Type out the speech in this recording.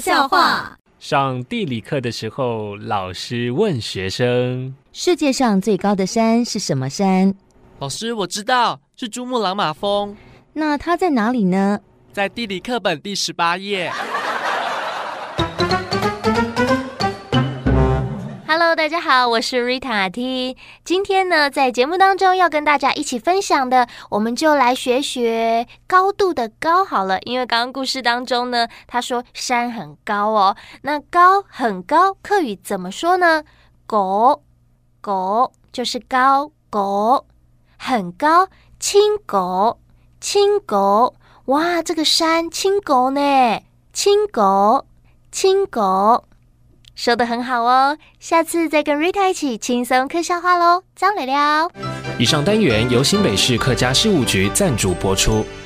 笑话。 上地理课的时候，老师问学生： 世界上最高的山是什么山？ 老师，我知道，是珠穆朗玛峰。 那它在哪里呢？ 在地理课本第18页。 Hello， 大家好，我是 Rita T。今天呢，在节目当中要跟大家一起分享的，我们就来学学高度的高好了。因为刚刚故事当中呢，他说山很高哦，那高很高，客语怎么说呢？高，高就是高，高很高，青高，青高。哇，这个山青高呢，青高，青高。说得很好哦，下次再跟 Rita 一起轻松客笑话咯，张磊聊。 以上单元由新北市客家事务局赞助播出。